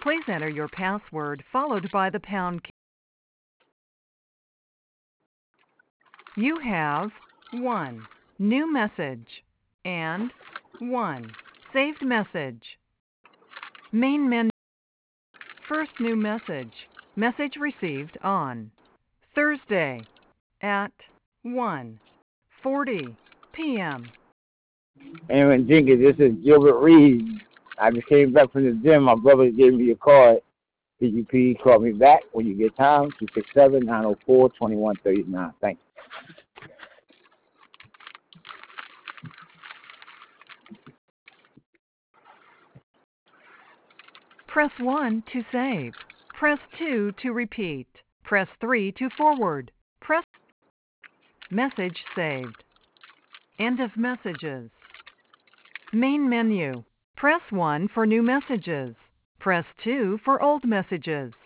Please enter your password followed by the pound key. You have 1 new message and 1 saved message. Main menu. First new message. Message received on Thursday at 1:40 p.m. Aaron Jenkins, this is Gilbert Reed. I just came back from the gym. My brother gave me a card. Could you please call me back when you get time? 267-904-2139. Thank you. Press 1 to save. Press 2 to repeat. Press 3 to forward. Press Message saved. End of messages. Main menu. Press 1 for new messages. Press 2 for old messages.